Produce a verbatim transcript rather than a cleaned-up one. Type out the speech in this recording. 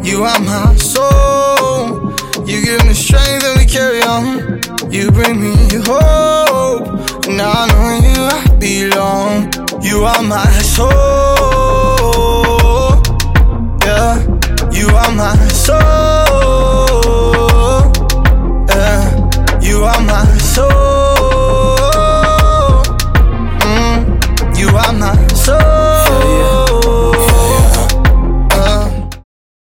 You are my soul. You give me strength and we carry on. You bring me hope, and I know in you I belong. You are my soul. Yeah, you are my soul.